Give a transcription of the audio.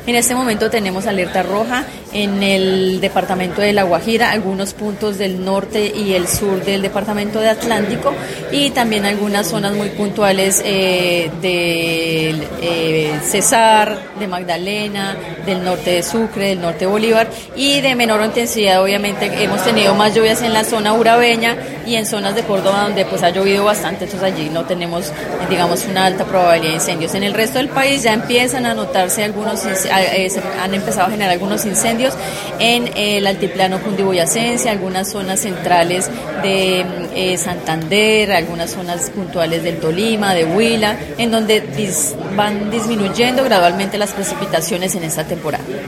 En este momento tenemos alerta roja en el departamento de La Guajira, algunos puntos del norte y el sur del departamento de Atlántico y también algunas zonas muy puntuales del Cesar, de Magdalena, del norte de Sucre, del norte de Bolívar y de menor intensidad. Obviamente hemos tenido más lluvias en la zona urabeña y en zonas de Córdoba donde pues ha llovido bastante, entonces allí no tenemos digamos una alta probabilidad de incendios. En el resto del país ya empiezan a notarse algunos, se han empezado a generar algunos incendios en el altiplano cundiboyacense, algunas zonas centrales de Santander, algunas zonas puntuales del Tolima, de Huila, en donde van disminuyendo gradualmente las precipitaciones en esta temporada.